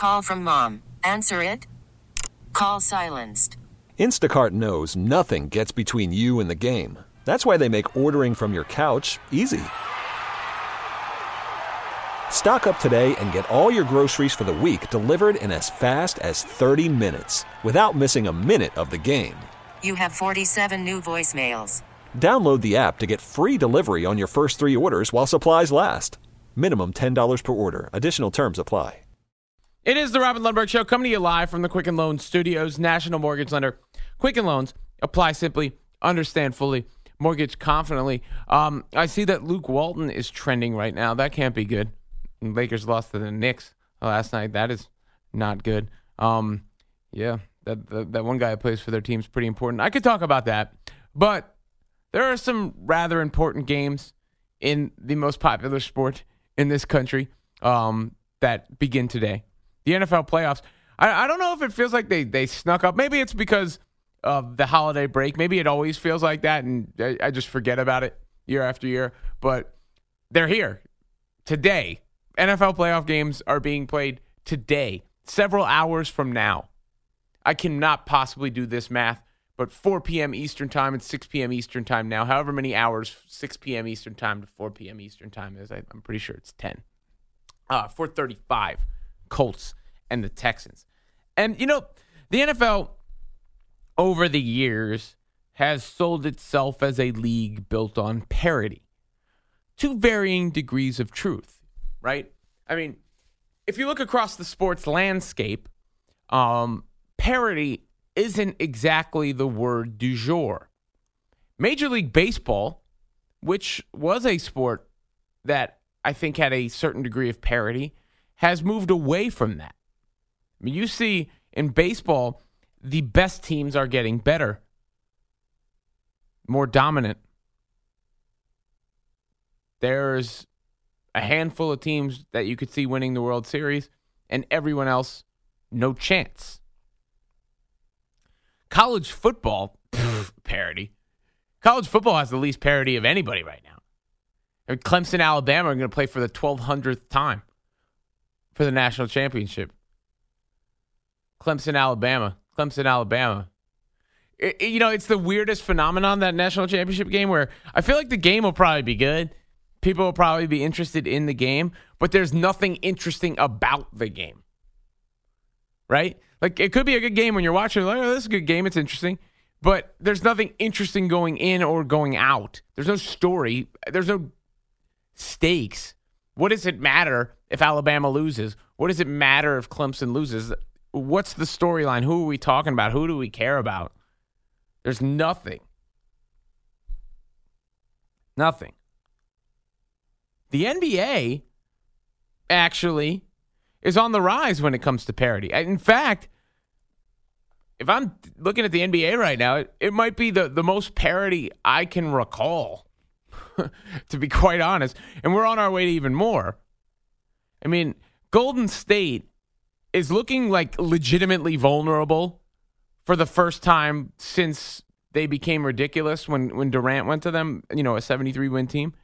Call from mom. Answer it. Call silenced. Instacart knows nothing gets between you and the game. That's why they make ordering from your couch easy. Stock up today and get all your groceries for the week delivered in as fast as 30 minutes without missing a minute of the game. You have 47 new voicemails. Download the app to get free delivery on your first 3 orders while supplies last. Minimum $10 per order. Additional terms apply. It is the Robin Lundberg Show, coming to you live from the Quicken Loans Studios. National Mortgage Lender. Quicken Loans. Apply simply. Understand fully. Mortgage confidently. I see that Luke Walton is trending right now. That can't be good. Lakers lost to the Knicks last night. That is not good. Yeah, that one guy who plays for their team is pretty important. I could talk about that. But there are some rather important games in the most popular sport in this country that begin today. The NFL playoffs. I don't know if it feels like they snuck up. Maybe it's because of the holiday break. Maybe it always feels like that, and I just forget about it year after year. But they're here today. NFL playoff games are being played today, several hours from now. I cannot possibly do this math, but 4 p.m. Eastern Time and 6 p.m. Eastern Time now. However many hours 6 p.m. Eastern Time to 4 p.m. Eastern Time is, I'm pretty sure it's 10. 4:35. Colts and the Texans. And, you know, the NFL over the years has sold itself as a league built on parity to varying degrees of truth, right? I mean, if you look across the sports landscape, parity isn't exactly the word du jour. Major League Baseball, which was a sport that I think had a certain degree of parity, has moved away from that. I mean, you see in baseball, the best teams are getting better, more dominant. There's a handful of teams that you could see winning the World Series, and everyone else, no chance. College football, parity. College football has the least parity of anybody right now. I mean, Clemson, Alabama are going to play for the 1,200th time for the national championship. Clemson, Alabama. You know, it's the weirdest phenomenon, that national championship game, where I feel like the game will probably be good. People will probably be interested in the game, but there's nothing interesting about the game. Right? Like, it could be a good game when you're watching, like, oh, this is a good game, it's interesting. But there's nothing interesting going in or going out. There's no story. There's no stakes. What does it matter if Alabama loses? What does it matter if Clemson loses? What's the storyline? Who are we talking about? Who do we care about? There's nothing. Nothing. The NBA actually is on the rise when it comes to parity. In fact, if I'm looking at the NBA right now, it might be the most parity I can recall, to be quite honest. And we're on our way to even more. I mean, Golden State is looking like legitimately vulnerable for the first time since they became ridiculous when Durant went to them, you know, a 73-win team.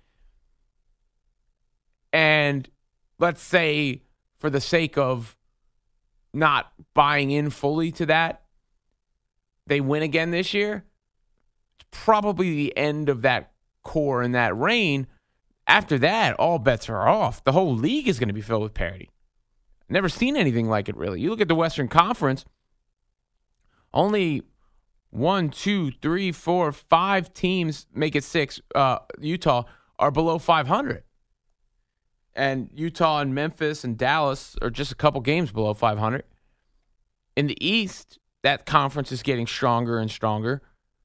And let's say, for the sake of not buying in fully to that, they win again this year. It's probably the end of that core and that reign. After that, all bets are off. The whole league is going to be filled with parity. Never seen anything like it, really. You look at the Western Conference, only 1, 2, 3, 4, 5 teams, make it 6, Utah, are below 500. And Utah and Memphis and Dallas are just a couple games below 500. In the East, that conference is getting stronger and stronger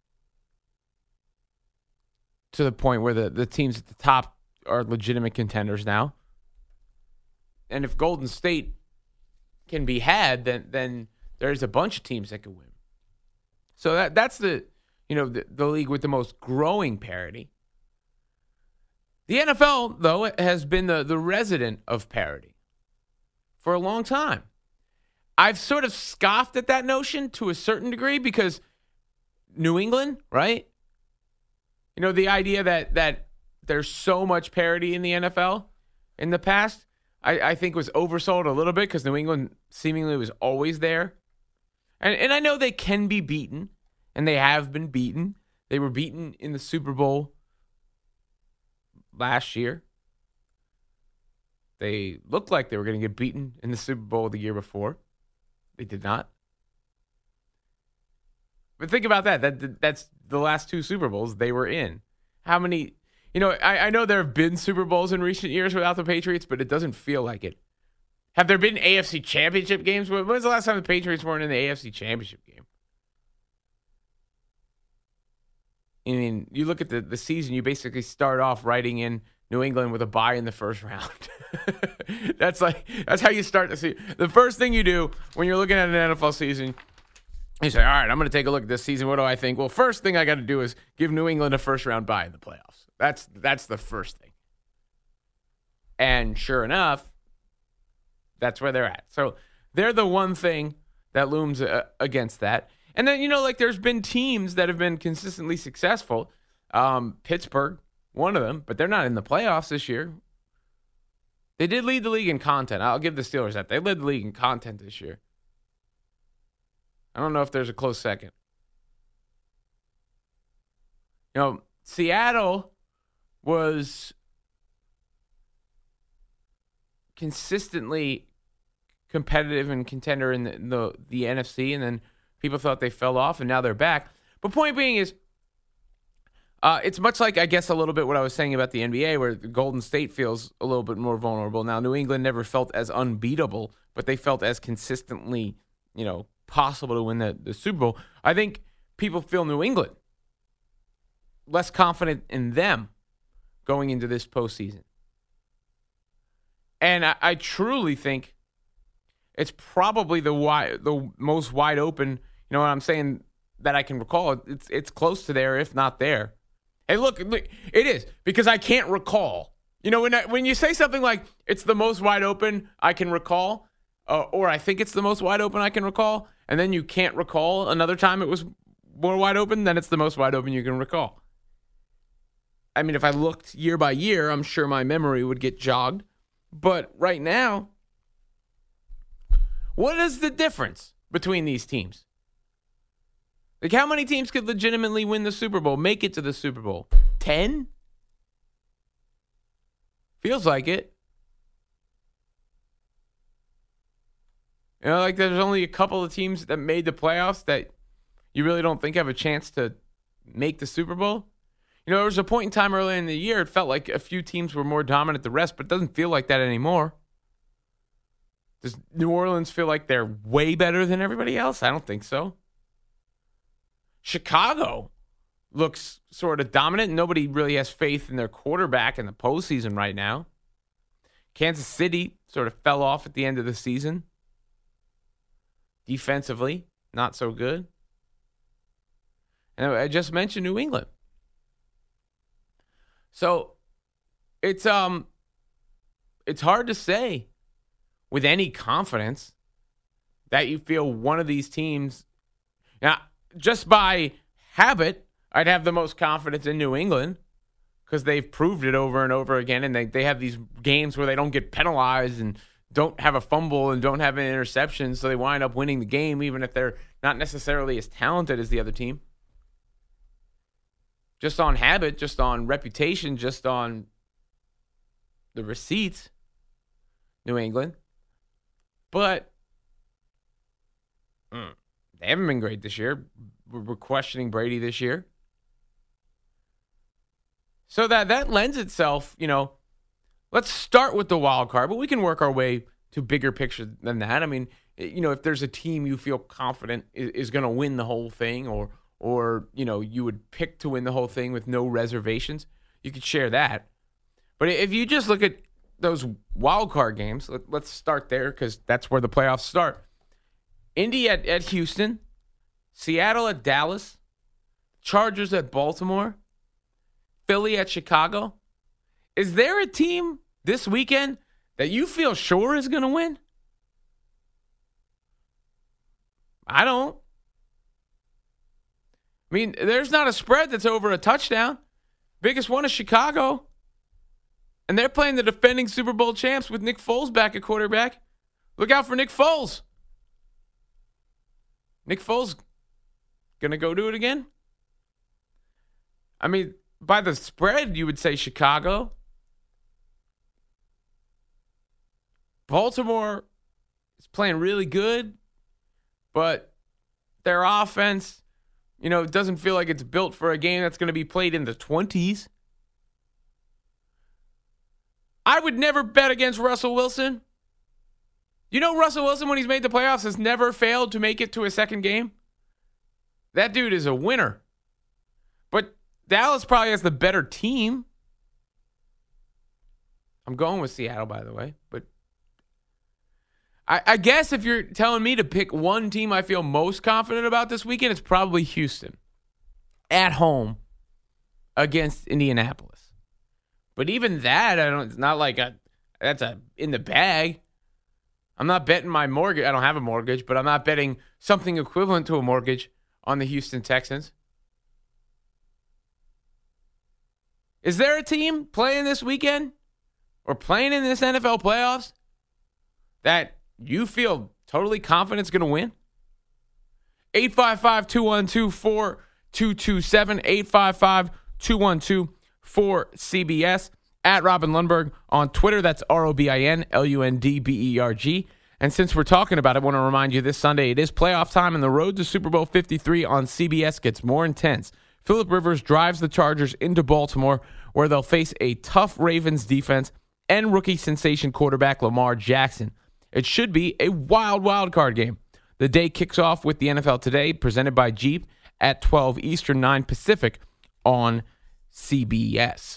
to the point where the teams at the top are legitimate contenders now. And if Golden State can be had, then there's a bunch of teams that could win. So that's the league with the most growing parity. The NFL, though, has been the resident of parity for a long time. I've sort of scoffed at that notion to a certain degree because New England, right? You know, the idea that there's so much parity in the NFL in the past. I think was oversold a little bit because New England seemingly was always there. And I know they can be beaten, and they have been beaten. They were beaten in the Super Bowl last year. They looked like they were going to get beaten in the Super Bowl the year before. They did not. But think about that. That's the last 2 Super Bowls they were in. How many... I know there have been Super Bowls in recent years without the Patriots, but it doesn't feel like it. Have there been AFC Championship games? When was the last time the Patriots weren't in the AFC Championship game? I mean, you look at the season, you basically start off writing in New England with a bye in the first round. That's how you start the season. The first thing you do when you're looking at an NFL season, you say, all right, I'm going to take a look at this season. What do I think? Well, first thing I got to do is give New England a first-round bye in the playoffs. That's the first thing. And sure enough, that's where they're at. So they're the one thing that looms against that. And then, there's been teams that have been consistently successful. Pittsburgh, one of them, but they're not in the playoffs this year. They did lead the league in content. I'll give the Steelers that. They led the league in content this year. I don't know if there's a close second. Seattle was consistently competitive and contender in the NFC, and then people thought they fell off, and now they're back. But point being is, it's much like, I guess, a little bit what I was saying about the NBA, where Golden State feels a little bit more vulnerable. Now, New England never felt as unbeatable, but they felt as consistently, possible to win the Super Bowl. I think people feel New England less confident in them going into this postseason. And I truly think it's probably the most wide open, you know what I'm saying, that I can recall. It's close to there, if not there. Hey, look, it is, because I can't recall. When you say something like it's the most wide open I can recall, or I think it's the most wide open I can recall, and then you can't recall another time it was more wide open, then it's the most wide open you can recall. I mean, if I looked year by year, I'm sure my memory would get jogged. But right now, what is the difference between these teams? Like, how many teams could legitimately win the Super Bowl, make it to the Super Bowl? 10? Feels like it. There's only a couple of teams that made the playoffs that you really don't think have a chance to make the Super Bowl. There was a point in time earlier in the year, it felt like a few teams were more dominant than the rest, but it doesn't feel like that anymore. Does New Orleans feel like they're way better than everybody else? I don't think so. Chicago looks sort of dominant. Nobody really has faith in their quarterback in the postseason right now. Kansas City sort of fell off at the end of the season. Defensively, not so good. And I just mentioned New England. So it's hard to say with any confidence that you feel one of these teams. Now, just by habit, I'd have the most confidence in New England because they've proved it over and over again, and they have these games where they don't get penalized and don't have a fumble and don't have an interception, so they wind up winning the game even if they're not necessarily as talented as the other team. Just on habit, just on reputation, just on the receipts, New England. But they haven't been great this year. We're questioning Brady this year. So that lends itself, let's start with the wild card, but we can work our way to bigger picture than that. I mean, if there's a team you feel confident is going to win the whole thing, or you would pick to win the whole thing with no reservations, you could share that. But if you just look at those wild card games, let's start there because that's where the playoffs start. Indy at Houston, Seattle at Dallas, Chargers at Baltimore, Philly at Chicago. Is there a team this weekend that you feel sure is going to win? I don't. I mean, there's not a spread that's over a touchdown. Biggest one is Chicago. And they're playing the defending Super Bowl champs with Nick Foles back at quarterback. Look out for Nick Foles. Nick Foles going to go do it again? I mean, by the spread, you would say Chicago. Baltimore is playing really good, but their offense, it doesn't feel like it's built for a game that's going to be played in the 20s. I would never bet against Russell Wilson. Russell Wilson, when he's made the playoffs, has never failed to make it to a second game. That dude is a winner. But Dallas probably has the better team. I'm going with Seattle, by the way. But I guess if you're telling me to pick one team I feel most confident about this weekend, it's probably Houston. At home against Indianapolis. But even that, it's not like that's in the bag. I'm not betting my mortgage. I don't have a mortgage, but I'm not betting something equivalent to a mortgage on the Houston Texans. Is there a team playing this weekend or playing in this NFL playoffs that you feel totally confident is going to win? 855-212-4227, 855-212-4CBS. At Robin Lundberg on Twitter. That's ROBINLUNDBERG. And since we're talking about it, I want to remind you this Sunday it is playoff time and the road to Super Bowl 53 on CBS gets more intense. Phillip Rivers drives the Chargers into Baltimore where they'll face a tough Ravens defense and rookie sensation quarterback Lamar Jackson. It should be a wild card game. The day kicks off with the NFL Today, presented by Jeep at 12 Eastern, 9 Pacific on CBS.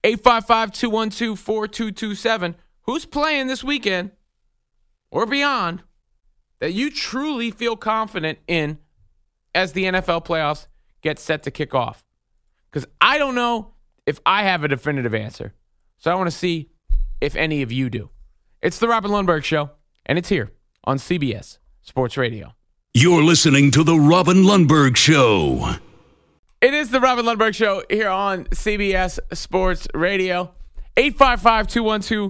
855-212-4227. Who's playing this weekend or beyond that you truly feel confident in as the NFL playoffs get set to kick off? Because I don't know if I have a definitive answer. So I want to see if any of you do. It's the Robin Lundberg Show, and it's here on CBS Sports Radio. You're listening to the Robin Lundberg Show. It is the Robin Lundberg Show here on CBS Sports Radio. 855-212-4227,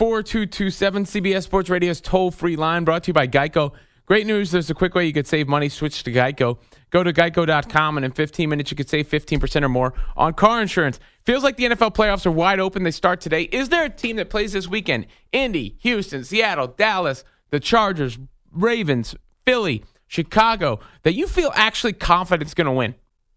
CBS Sports Radio's toll-free line, brought to you by Geico. Great news, there's a quick way you could save money. Switch to Geico. Go to geico.com, and in 15 minutes you could save 15% or more on car insurance. Feels like the NFL playoffs are wide open. They start today. Is there a team that plays this weekend? Indy, Houston, Seattle, Dallas, the Chargers, Ravens, Philly, Chicago, that you feel actually confident is going to win?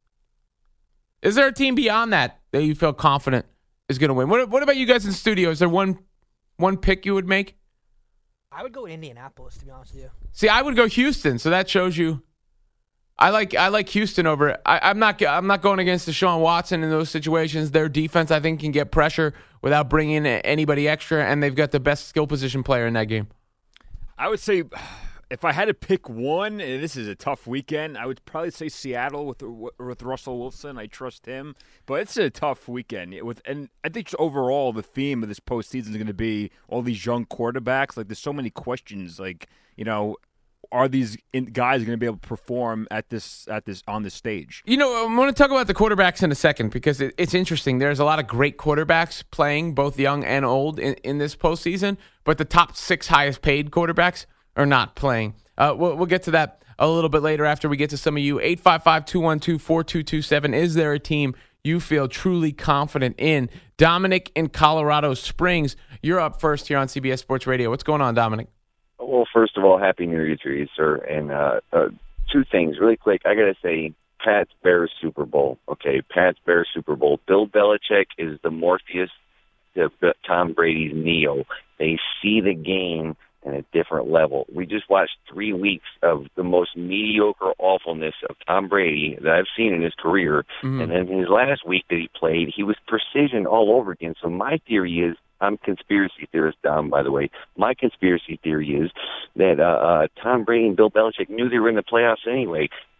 Is there a team beyond that you feel confident is going to win? What about you guys in the studio? Is there one pick you would make? I would go Indianapolis, to be honest with you. See, I would go Houston, so that shows you. I like Houston over it. I'm not going against Deshaun Watson in those situations. Their defense, I think, can get pressure without bringing in anybody extra, and they've got the best skill position player in that game. I would say, if I had to pick one, and this is a tough weekend, I would probably say Seattle with Russell Wilson. I trust him, but it's a tough weekend. And I think overall the theme of this postseason is going to be all these young quarterbacks. Like, there's so many questions. Like, are these guys going to be able to perform on this stage? I'm going to talk about the quarterbacks in a second because it's interesting. There's a lot of great quarterbacks playing, both young and old, in this postseason. But the top 6 highest paid quarterbacks are not playing. We'll get to that a little bit later after we get to some of you. 855-212-4227. Is there a team you feel truly confident in? Dominic in Colorado Springs, you're up first here on CBS Sports Radio. What's going on, Dominic? Well, first of all, Happy New Year to you, sir. And 2 things really quick. I got to say, Pats Bears Super Bowl. Okay, Pats Bears Super Bowl. Bill Belichick is the Morpheus to Tom Brady's Neo. They see the game at a different level. We just watched 3 weeks of the most mediocre awfulness of Tom Brady that I've seen in his career. Mm-hmm. And then his last week that he played, he was precision all over again. So my theory is, I'm a conspiracy theorist, Dom, by the way. My conspiracy theory is that Tom Brady and Bill Belichick knew they were in the playoffs anyway.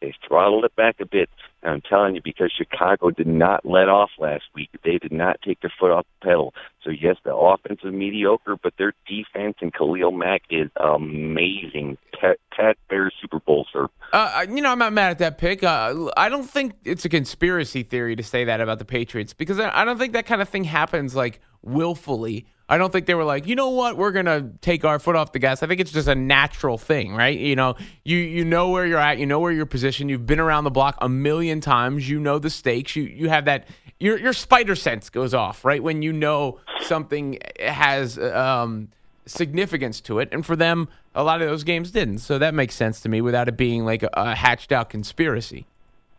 They throttled it back a bit. And I'm telling you, because Chicago did not let off last week, they did not take their foot off the pedal. So, yes, the offense is mediocre, but their defense and Khalil Mack is amazing. Pat Bears Super Bowl, sir. I'm not mad at that pick. I don't think it's a conspiracy theory to say that about the Patriots, because I don't think that kind of thing happens like willfully. I don't think they were like, you know what, we're going to take our foot off the gas. I think it's just a natural thing, right? You know where you're at, you know where you're positioned. You've been around the block a million times. You know the stakes. You have that. Your spider sense goes off, right, when you know something has significance to it. And for them, a lot of those games didn't. So that makes sense to me without it being like a hatched out conspiracy.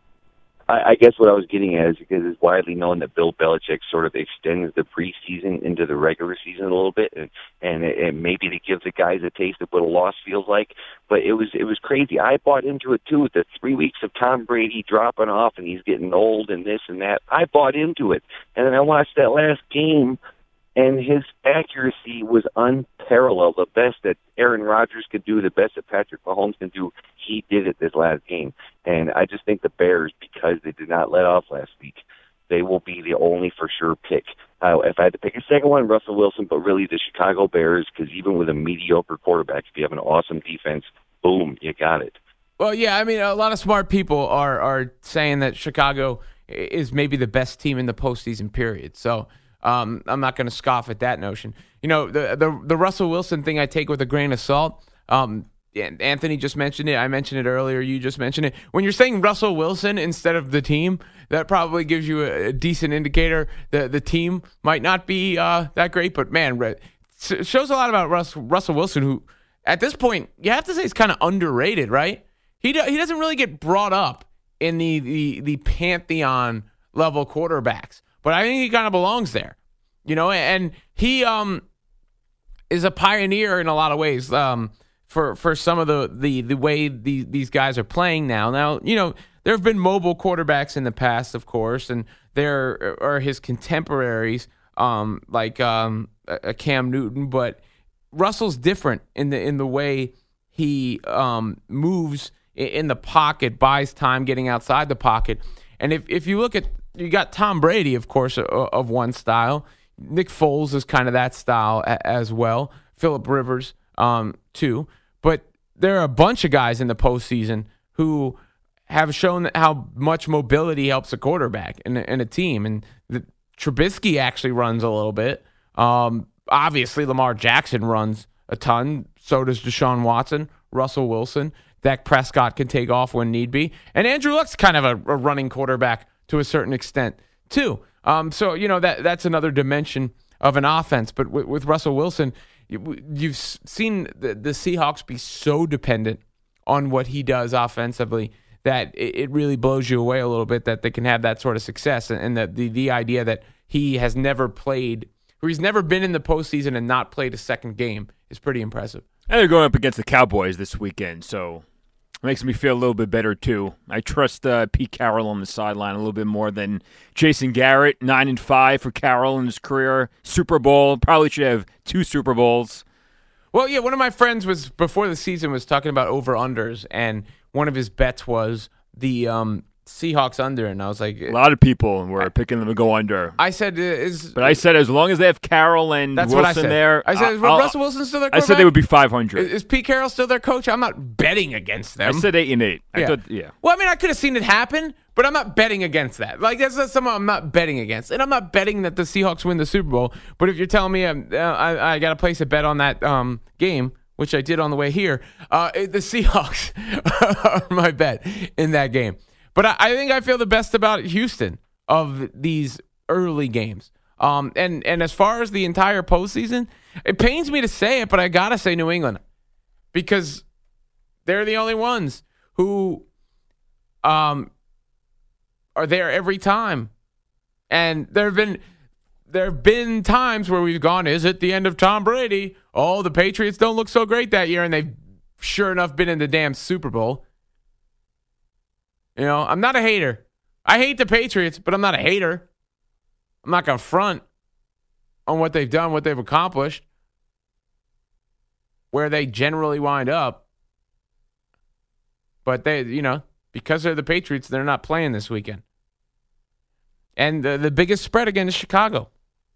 I guess what I was getting at is because it's widely known that Bill Belichick sort of extends the preseason into the regular season a little bit, and maybe to give the guys a taste of what a loss feels like. But it was crazy. I bought into it too. The 3 weeks of Tom Brady dropping off and he's getting old and this and that. I bought into it, and then I watched that last game, and his accuracy was unparalleled. The best that Aaron Rodgers could do, the best that Patrick Mahomes can do, he did it this last game. And I just think the Bears, because they did not let off last week, they will be the only for sure pick. If I had to pick a second one, Russell Wilson, but really the Chicago Bears, because even with a mediocre quarterback, if you have an awesome defense, boom, you got it. Well, yeah, I mean, a lot of smart people are saying that Chicago is maybe the best team in the postseason period. So I'm not going to scoff at that notion. You know, the Russell Wilson thing I take with a grain of salt. Anthony just mentioned it. I mentioned it earlier. You just mentioned it. When you're saying Russell Wilson instead of the team, that probably gives you a decent indicator that the team might not be that great. But, man, it shows a lot about Russell Wilson, who at this point, you have to say, is kind of underrated, right? He doesn't really get brought up in the pantheon level quarterbacks. But I think he kind of belongs there, you know, and he is a pioneer in a lot of ways for some of the way these guys are playing now. Now, you know, there have been mobile quarterbacks in the past, of course, and there are his contemporaries like a Cam Newton, but Russell's different in the way he moves in the pocket, buys time getting outside the pocket. And if you look at, you got Tom Brady, of course, of one style. Nick Foles is kind of that style as well. Phillip Rivers, too. But there are a bunch of guys in the postseason who have shown how much mobility helps a quarterback and a team. And Trubisky actually runs a little bit. Obviously, Lamar Jackson runs a ton. So does Deshaun Watson, Russell Wilson. Dak Prescott can take off when need be. And Andrew Luck's kind of a running quarterback to a certain extent, too. So, you know, that's another dimension of an offense. But with Russell Wilson, you've seen the Seahawks be so dependent on what he does offensively that it really blows you away a little bit that they can have that sort of success. And the idea that he has never played, or he's never been in the postseason and not played a second game is pretty impressive. And they're going up against the Cowboys this weekend, so it makes me feel a little bit better, too. I trust Pete Carroll on the sideline a little bit more than Jason Garrett. 9-5 for Carroll in his career. Super Bowl. Probably should have 2 Super Bowls. Well, yeah, one of my friends was, before the season, was talking about over-unders, and one of his bets was the Seahawks under, and I was like, a lot of people were picking them to go under. I said, I said as long as they have Carroll and that's Wilson what I said. there, I said, Russell Wilson still their quarterback? I said they would be 500. Is Pete Carroll still their coach? I'm not betting against them. I said 8-8. Yeah. Well, I mean, I could have seen it happen, but I'm not betting against that. Like, that's something I'm not betting against, and I'm not betting that the Seahawks win the Super Bowl. But if you're telling me I got to place a bet on that game, which I did on the way here, the Seahawks are my bet in that game. But I think I feel the best about Houston of these early games. And as far as the entire postseason, it pains me to say it, but I got to say New England. Because they're the only ones who are there every time. And there have been times where we've gone, is it the end of Tom Brady? Oh, the Patriots don't look so great that year, and they've sure enough been in the damn Super Bowl. You know, I'm not a hater. I hate the Patriots, but I'm not a hater. I'm not going to front on what they've done, what they've accomplished, where they generally wind up. But they, you know, because they're the Patriots, they're not playing this weekend. And the biggest spread again is Chicago.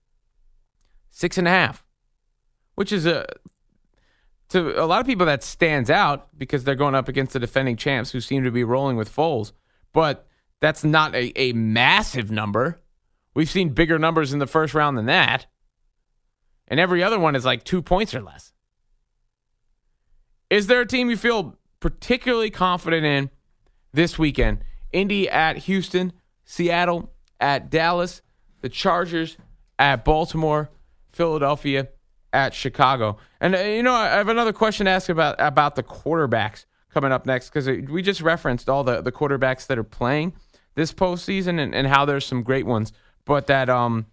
6.5, which is to a lot of people that stands out because they're going up against the defending champs who seem to be rolling with Foles. But that's not a massive number. We've seen bigger numbers in the first round than that. And every other one is like 2 points or less. Is there a team you feel particularly confident in this weekend? Indy at Houston, Seattle at Dallas, the Chargers at Baltimore, Philadelphia at Chicago. And, I have another question to ask about the quarterbacks coming up next, because we just referenced all the quarterbacks that are playing this postseason and how there's some great ones. But that,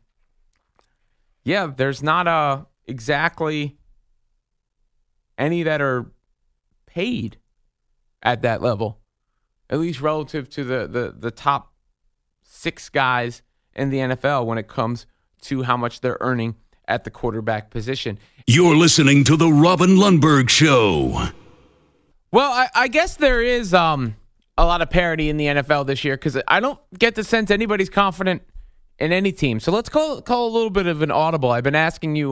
there's not exactly any that are paid at that level, at least relative to the top 6 guys in the NFL when it comes to how much they're earning at the quarterback position. You're listening to The Robin Lundberg Show. Well, I guess there is a lot of parity in the NFL this year because I don't get the sense anybody's confident in any team. So let's call a little bit of an audible. I've been asking you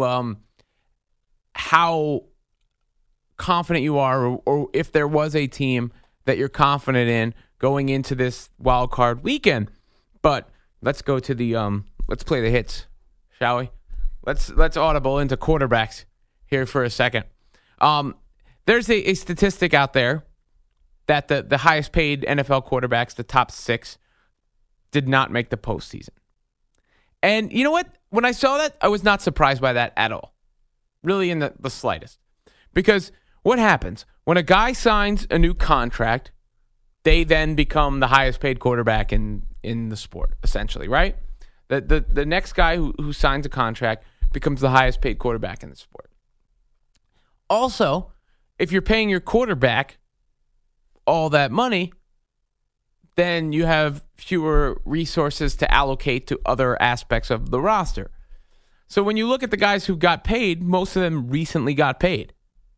how confident you are or if there was a team that you're confident in going into this wild card weekend. But let's go to the let's play the hits, shall we? Let's audible into quarterbacks here for a second. There's a statistic out there that the highest paid NFL quarterbacks, the top 6, did not make the postseason. And you know what? When I saw that, I was not surprised by that at all. Really in the slightest. Because what happens? When a guy signs a new contract, they then become the highest paid quarterback in the sport, essentially, right? The next guy who signs a contract becomes the highest paid quarterback in the sport. Also, if you're paying your quarterback all that money, then you have fewer resources to allocate to other aspects of the roster. So when you look at the guys who got paid, most of them recently got paid.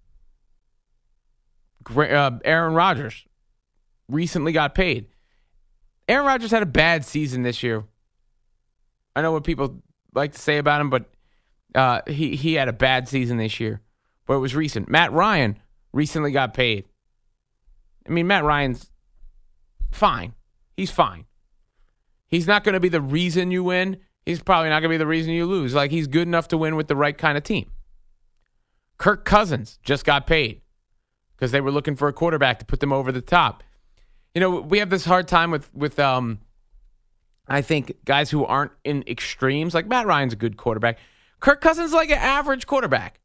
Aaron Rodgers recently got paid. Aaron Rodgers had a bad season this year. I know what people like to say about him, but he had a bad season this year. But it was recent. Matt Ryan recently got paid. I mean, Matt Ryan's fine. He's fine. He's not going to be the reason you win. He's probably not going to be the reason you lose. Like, he's good enough to win with the right kind of team. Kirk Cousins just got paid because they were looking for a quarterback to put them over the top. You know, we have this hard time with I think, guys who aren't in extremes. Like, Matt Ryan's a good quarterback. Kirk Cousins is like an average quarterback.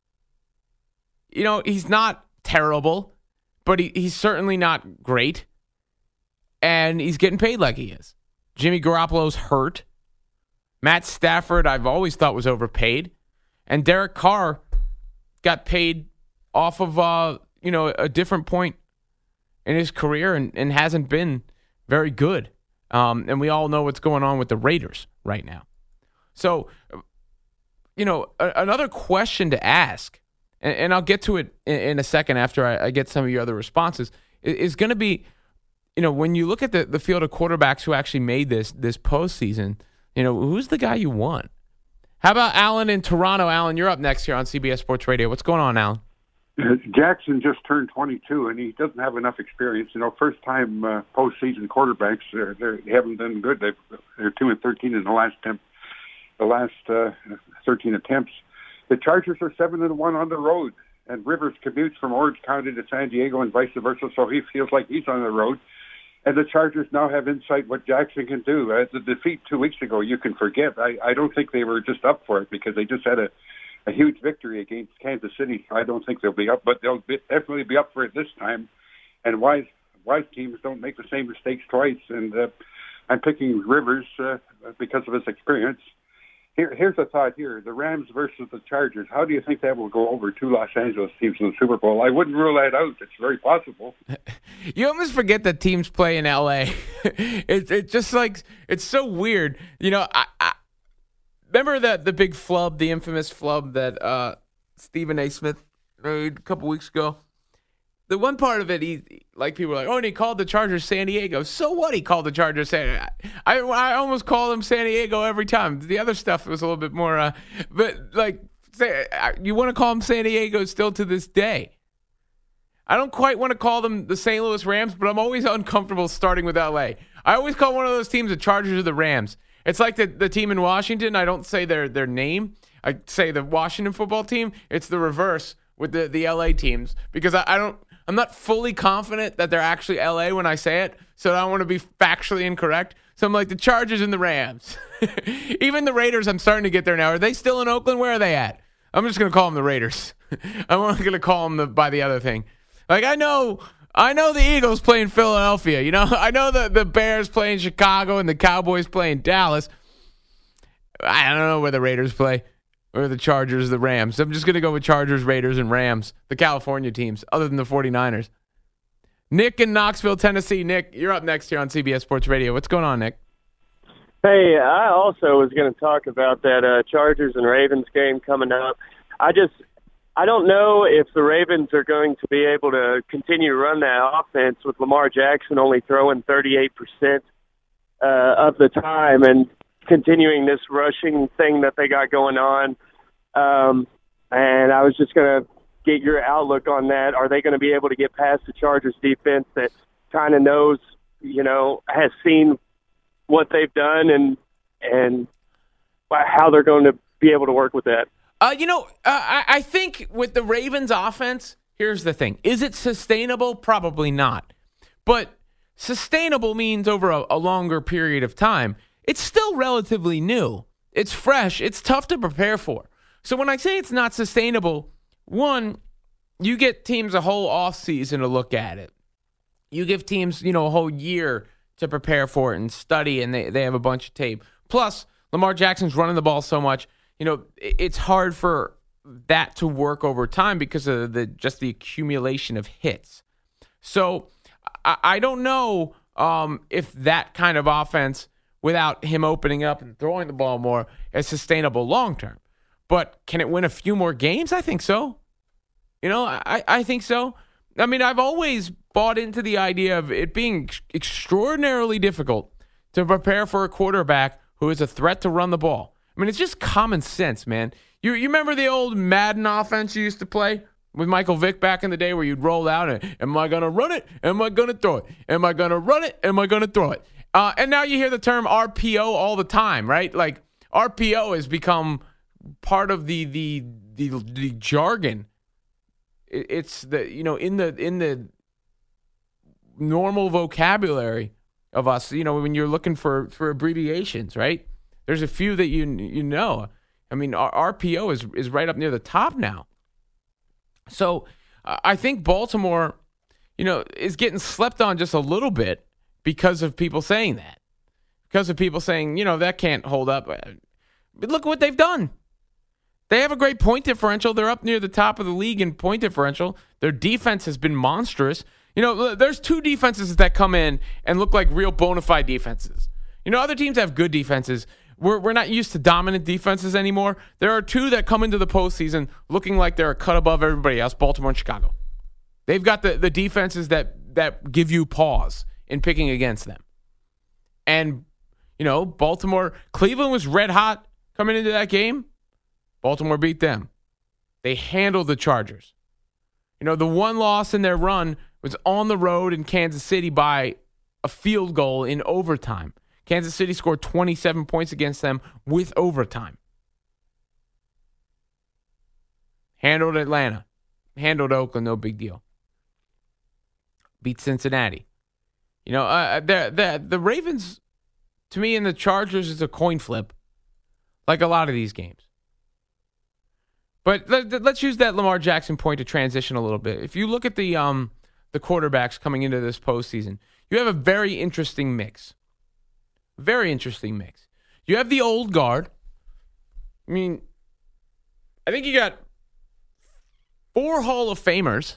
You know, he's not terrible, but he's certainly not great. And he's getting paid like he is. Jimmy Garoppolo's hurt. Matt Stafford, I've always thought was overpaid. And Derek Carr got paid off of, a different point in his career and hasn't been very good. And we all know what's going on with the Raiders right now. So, another question to ask, and I'll get to it in a second after I get some of your other responses, is going to be, when you look at the field of quarterbacks who actually made this postseason, who's the guy you want? How about Alan in Toronto? Alan, you're up next here on CBS Sports Radio. What's going on, Alan? Jackson just turned 22, and he doesn't have enough experience. First-time postseason quarterbacks, they haven't done good. They're 2-13 in the last 13 attempts. The Chargers are 7-1 on the road, and Rivers commutes from Orange County to San Diego and vice versa, so he feels like he's on the road. And the Chargers now have insight what Jackson can do. The defeat 2 weeks ago, you can forget. I don't think they were just up for it because they just had a huge victory against Kansas City. I don't think they'll be up, but they'll definitely be up for it this time. And wise teams don't make the same mistakes twice. And I'm picking Rivers because of his experience. Here's a thought here. The Rams versus the Chargers. How do you think that will go over 2 Los Angeles teams in the Super Bowl? I wouldn't rule that out. It's very possible. You almost forget that teams play in L.A. It's just like, it's so weird. I remember the big flub, the infamous flub that Stephen A. Smith made a couple weeks ago? the one part of it, like people are like, oh, and he called the Chargers San Diego. So what? He called the Chargers San Diego. I almost call them San Diego every time. The other stuff was a little bit more, but like, you want to call them San Diego still to this day. I don't quite want to call them the St. Louis Rams, but I'm always uncomfortable starting with LA. I always call one of those teams the Chargers or the Rams. It's like the team in Washington. I don't say their name. I say the Washington football team. It's the reverse with the LA teams because I'm not fully confident that they're actually LA when I say it, so I don't want to be factually incorrect. So I'm like the Chargers and the Rams. Even the Raiders, I'm starting to get there now. Are they still in Oakland? Where are they at? I'm just going to call them the Raiders. I'm not going to call them by the other thing. Like I know the Eagles play in Philadelphia. You know, I know the Bears play in Chicago and the Cowboys play in Dallas. I don't know where the Raiders play. Or the Chargers, the Rams. I'm just going to go with Chargers, Raiders, and Rams, the California teams, other than the 49ers. Nick in Knoxville, Tennessee. Nick, you're up next here on CBS Sports Radio. What's going on, Nick? Hey, I also was going to talk about that Chargers and Ravens game coming up. I don't know if the Ravens are going to be able to continue to run that offense with Lamar Jackson only throwing 38% of the time and continuing this rushing thing that they got going on. And I was just going to get your outlook on that. Are they going to be able to get past the Chargers defense that kind of knows, has seen what they've done and how they're going to be able to work with that? I think with the Ravens offense, here's the thing. Is it sustainable? Probably not. But sustainable means over a longer period of time. It's still relatively new. It's fresh. It's tough to prepare for. So when I say it's not sustainable, one, you get teams a whole offseason to look at it. You give teams, a whole year to prepare for it and study, and they have a bunch of tape. Plus, Lamar Jackson's running the ball so much, it's hard for that to work over time because of the accumulation of hits. So I don't know if that kind of offense, without him opening up and throwing the ball more, is sustainable long term. But can it win a few more games? I think so. I think so. I mean, I've always bought into the idea of it being extraordinarily difficult to prepare for a quarterback who is a threat to run the ball. I mean, it's just common sense, man. You remember the old Madden offense you used to play with Michael Vick back in the day where you'd roll out and, am I going to run it? Am I going to throw it? Am I going to run it? Am I going to throw it? And now you hear the term RPO all the time, right? Like RPO has become part of the jargon. It's the in the normal vocabulary of us. When you're looking for abbreviations, right? There's a few that you know. I mean, RPO is right up near the top now. So I think Baltimore, is getting slept on just a little bit because of people saying that. Because of people saying, that can't hold up. But look what they've done. They have a great point differential. They're up near the top of the league in point differential. Their defense has been monstrous. There's two defenses that come in and look like real bona fide defenses. Other teams have good defenses. We're not used to dominant defenses anymore. There are two that come into the postseason looking like they're a cut above everybody else, Baltimore and Chicago. They've got the defenses that give you pause in picking against them. And, Baltimore, Cleveland was red hot coming into that game. Baltimore beat them. They handled the Chargers. The one loss in their run was on the road in Kansas City by a field goal in overtime. Kansas City scored 27 points against them with overtime. Handled Atlanta. Handled Oakland, no big deal. Beat Cincinnati. The Ravens, to me, and the Chargers is a coin flip, like a lot of these games. But let's use that Lamar Jackson point to transition a little bit. If you look at the quarterbacks coming into this postseason, you have a very interesting mix. Very interesting mix. You have the old guard. I mean, I think you got 4 Hall of Famers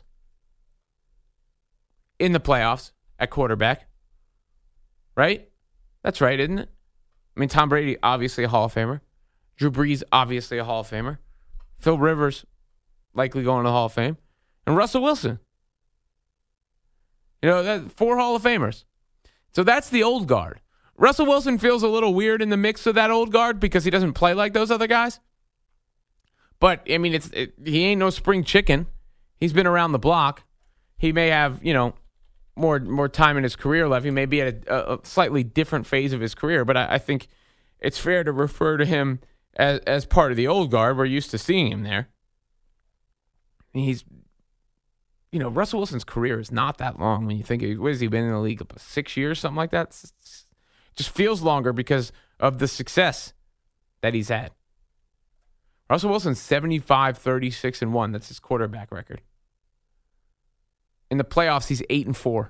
in the playoffs at quarterback. Right? That's right, isn't it? I mean, Tom Brady, obviously a Hall of Famer. Drew Brees, obviously a Hall of Famer. Phil Rivers, likely going to the Hall of Fame. And Russell Wilson. That 4 Hall of Famers. So that's the old guard. Russell Wilson feels a little weird in the mix of that old guard because he doesn't play like those other guys. But, I mean, he ain't no spring chicken. He's been around the block. He may have, more time in his career left. He may be at a slightly different phase of his career, but I think it's fair to refer to him as part of the old guard. We're used to seeing him there. He's, Russell Wilson's career is not that long when you think, what has he been in the league? 6 years, something like that? It just feels longer because of the success that he's had. Russell Wilson's 75-36-1. That's his quarterback record. In the playoffs, he's 8-4.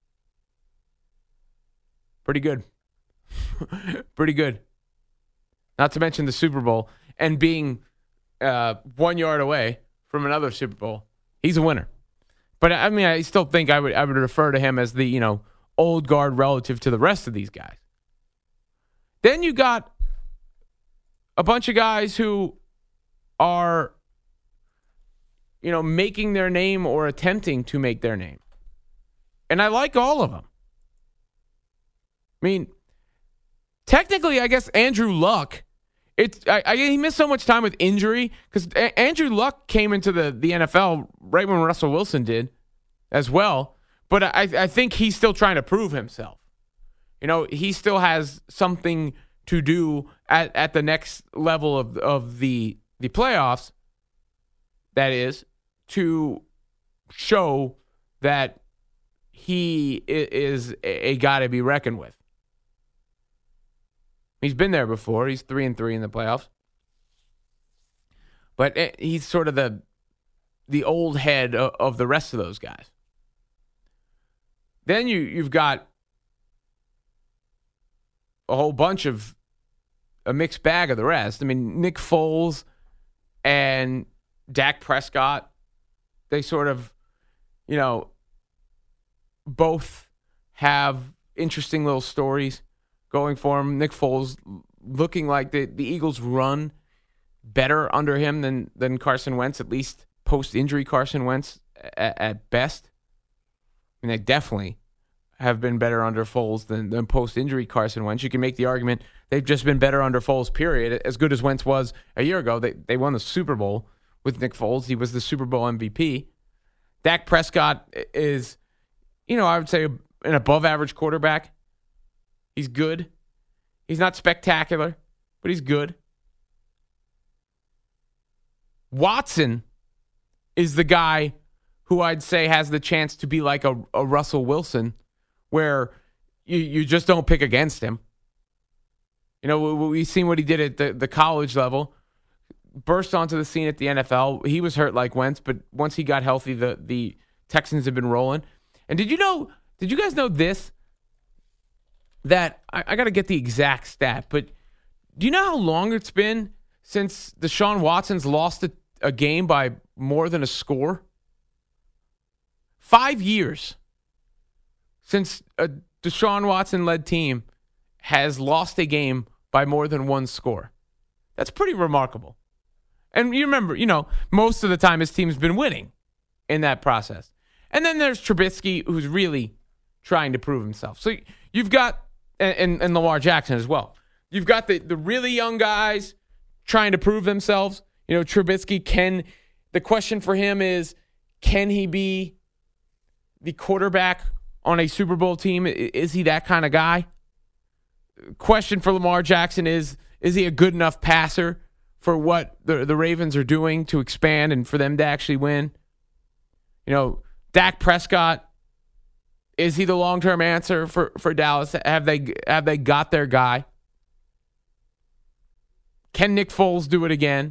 Pretty good. Pretty good. Not to mention the Super Bowl and being 1 yard away from another Super Bowl. He's a winner. But I mean, I still think I would refer to him as the old guard relative to the rest of these guys. Then you got a bunch of guys who are making their name or attempting to make their name. And I like all of them. I mean, technically, I guess Andrew Luck, he missed so much time with injury because Andrew Luck came into the NFL right when Russell Wilson did as well. But I think he's still trying to prove himself. He still has something to do at the next level of the playoffs, that is, to show that he is a guy to be reckoned with. He's been there before. He's 3-3 in the playoffs. But he's sort of the old head of the rest of those guys. Then you've got a whole bunch of a mixed bag of the rest. I mean, Nick Foles and Dak Prescott, they sort of, both have interesting little stories going for him. Nick Foles looking like the Eagles run better under him than Carson Wentz, at least post-injury Carson Wentz at best. I mean, they definitely have been better under Foles than post-injury Carson Wentz. You can make the argument they've just been better under Foles, period. As good as Wentz was a year ago, they won the Super Bowl with Nick Foles. He was the Super Bowl MVP. Dak Prescott is, I would say an above-average quarterback. He's good. He's not spectacular, but he's good. Watson is the guy who I'd say has the chance to be like a Russell Wilson, where you just don't pick against him. We've seen what he did at the college level. Burst onto the scene at the NFL. He was hurt like Wentz, but once he got healthy, the Texans have been rolling. And did you guys know this? That I got to get the exact stat, but do you know how long it's been since Deshaun Watson's lost a game by more than a score? 5 years since a Deshaun Watson-led team has lost a game by more than one score. That's pretty remarkable. And you remember, most of the time his team's been winning in that process. And then there's Trubisky, who's really trying to prove himself. So you've got, and Lamar Jackson as well. You've got the really young guys trying to prove themselves. Trubisky, the question for him is, can he be the quarterback on a Super Bowl team? Is he that kind of guy? Question for Lamar Jackson is he a good enough passer for what the Ravens are doing to expand and for them to actually win? Dak Prescott, is he the long-term answer for Dallas? Have they got their guy? Can Nick Foles do it again?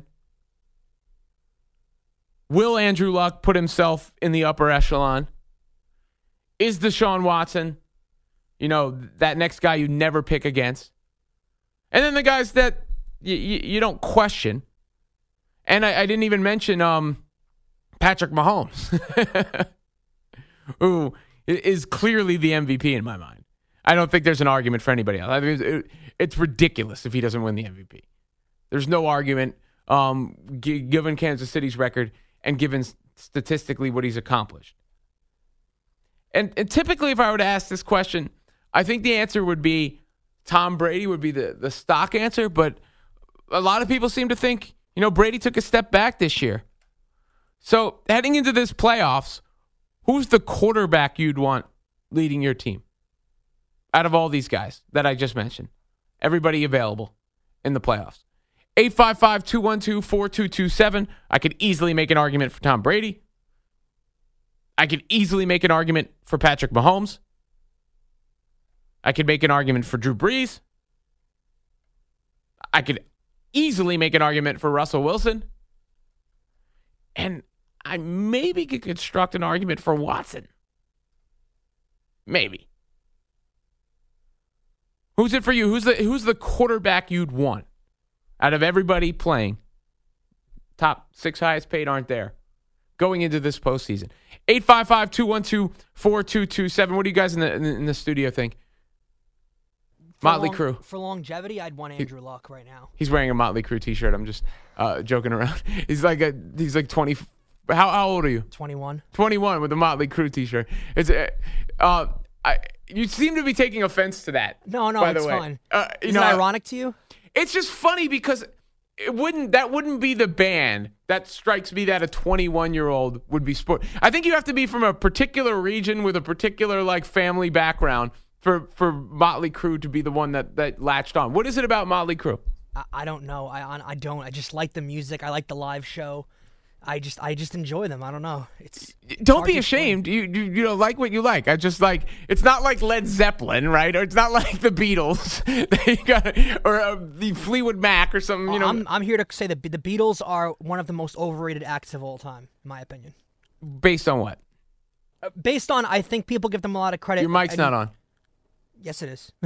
Will Andrew Luck put himself in the upper echelon? Is Deshaun Watson, that next guy you never pick against? And then the guys that you don't question. And I didn't even mention Patrick Mahomes, who is clearly the MVP in my mind. I don't think there's an argument for anybody else. I think it's ridiculous if he doesn't win the MVP. There's no argument given Kansas City's record and given statistically what he's accomplished. And typically if I were to ask this question, I think the answer would be Tom Brady would be the stock answer, but a lot of people seem to think, Brady took a step back this year. So heading into this playoffs, who's the quarterback you'd want leading your team out of all these guys that I just mentioned? Everybody available in the playoffs. 855-212-4227. I could easily make an argument for Tom Brady. I could easily make an argument for Patrick Mahomes. I could make an argument for Drew Brees. I could easily make an argument for Russell Wilson. And I maybe could construct an argument for Watson. Maybe. Who's it for you? Who's the quarterback you'd want out of everybody playing? Top 6 highest paid aren't there going into this postseason. 855-212-4227. What do you guys in the studio think? Motley Crue. For longevity, I'd want Andrew Luck right now. He's wearing a Motley Crue t-shirt. I'm just joking around. He's like 20. How old are you? 21. 21 with a Motley Crue t-shirt. It's you seem to be taking offense to that. No, by it's the way. fine. Is it ironic to you? It's just funny because that wouldn't be the band that strikes me that a 21-year-old would be sport. I think you have to be from a particular region with a particular family background for Motley Crue to be the one that latched on. What is it about Motley Crue? I don't know. I don't. I just like the music. I like the live show. I just enjoy them. I don't know. Don't be ashamed. You like what you like. I just like. It's not like Led Zeppelin, right? Or it's not like the Beatles, or the Fleetwood Mac or something. I'm here to say that the Beatles are one of the most overrated acts of all time, in my opinion. Based on what? Based on, I think people give them a lot of credit. Your mic's not on. Yes, it is.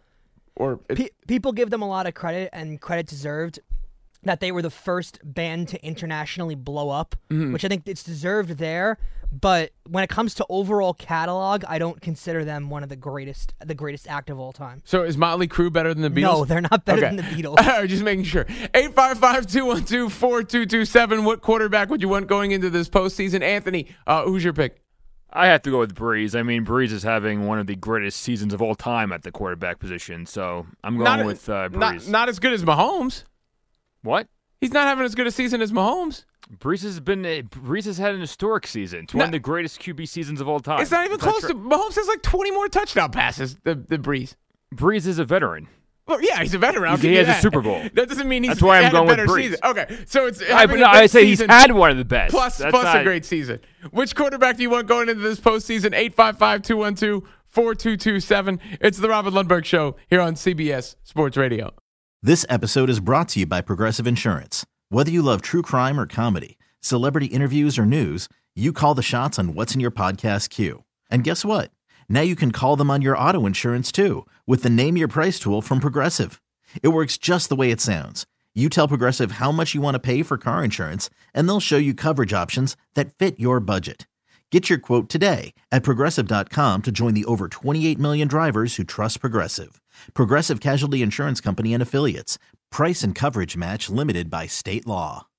People give them a lot of credit, and credit deserved, that they were the first band to internationally blow up, which I think it's deserved there. But when it comes to overall catalog, I don't consider them one of the greatest act of all time. So is Motley Crue better than the Beatles? No, they're not better than the Beatles. Just making sure. 855-212-4227. What quarterback would you want going into this postseason? Anthony, who's your pick? I have to go with Breeze. I mean, Breeze is having one of the greatest seasons of all time at the quarterback position, so I'm going with Breeze. Not as good as Mahomes. What? He's not having as good a season as Mahomes. Breeze has had an historic season. It's one of the greatest QB seasons of all time. It's not even close to. Mahomes has 20 more touchdown passes than Breeze. Breeze is a veteron. Well, yeah, he's a veteran. He has a Super Bowl. That doesn't mean he's. That's why I'm going with Breeze. Season. Okay, so it's. I say he's had one of the best. Plus a great season. Which quarterback do you want going into this postseason? 855-212-4227. It's the Robin Lundberg Show here on CBS Sports Radio. This episode is brought to you by Progressive Insurance. Whether you love true crime or comedy, celebrity interviews or news, you call the shots on what's in your podcast queue. And guess what? Now you can call them on your auto insurance too with the Name Your Price tool from Progressive. It works just the way it sounds. You tell Progressive how much you want to pay for car insurance, and they'll show you coverage options that fit your budget. Get your quote today at Progressive.com to join the over 28 million drivers who trust Progressive. Progressive Casualty Insurance Company and Affiliates. Price and coverage match limited by state law.